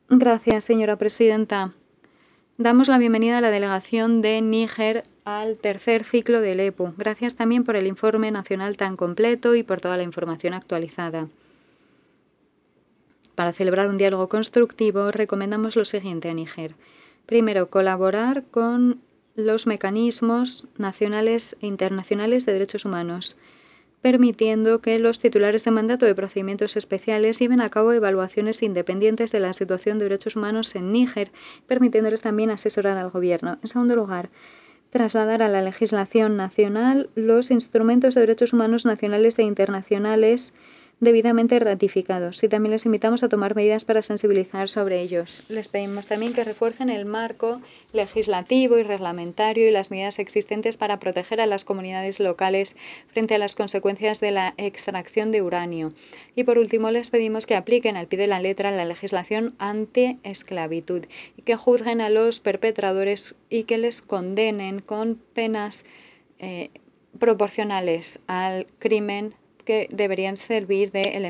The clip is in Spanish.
Gracias, señora presidenta. Damos la bienvenida a la delegación de Níger al tercer ciclo del EPU. Gracias también por el informe nacional tan completo y por toda la información actualizada. Para celebrar un diálogo constructivo, recomendamos lo siguiente a Níger. Primero, colaborar con los mecanismos nacionales e internacionales de derechos humanos, permitiendo que los titulares de mandato de procedimientos especiales lleven a cabo evaluaciones independientes de la situación de derechos humanos en Níger, permitiéndoles también asesorar al gobierno. En segundo lugar, trasladar a la legislación nacional los instrumentos de derechos humanos nacionales e internacionales debidamente ratificados y también les invitamos a tomar medidas para sensibilizar sobre ellos. Les pedimos también que refuercen el marco legislativo y reglamentario y las medidas existentes para proteger a las comunidades locales frente a las consecuencias de la extracción de uranio. Y por último, les pedimos que apliquen al pie de la letra la legislación anti-esclavitud y que juzguen a los perpetradores y que les condenen con penas proporcionales al crimen que deberían servir de elemento